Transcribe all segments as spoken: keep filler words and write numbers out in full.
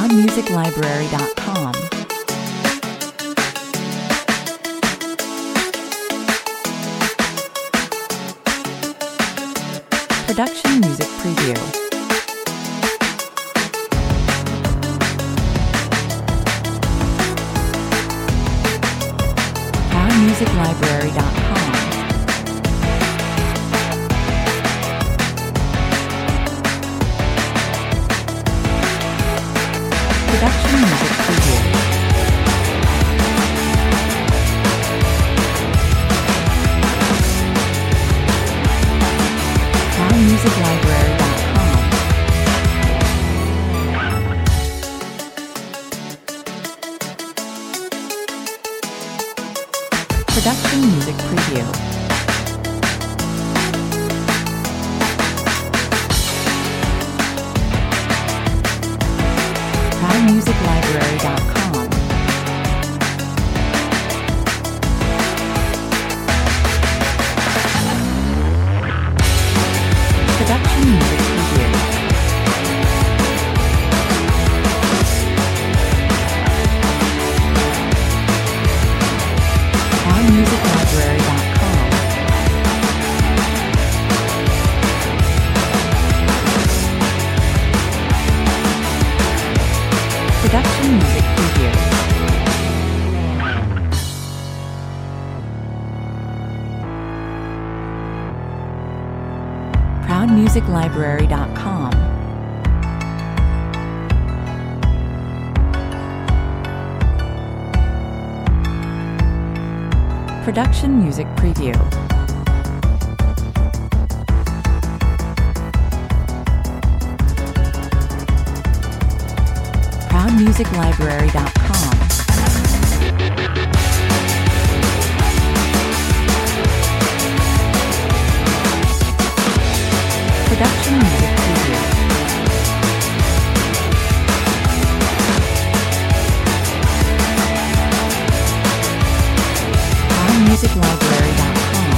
proud music library dot com. Production Music Preview. proud music library dot com. Production Music Preview. proud music library dot com. Production Music Preview. proud music library dot com. Production Music Preview. proud music library dot com. Production Music Preview. proud music library dot com. Production Music Preview. proud music library dot com. Production Music Preview. proud music library dot com.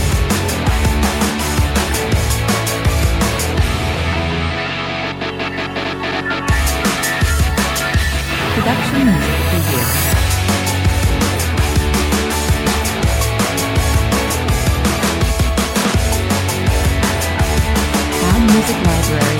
Production Music Preview. proud music library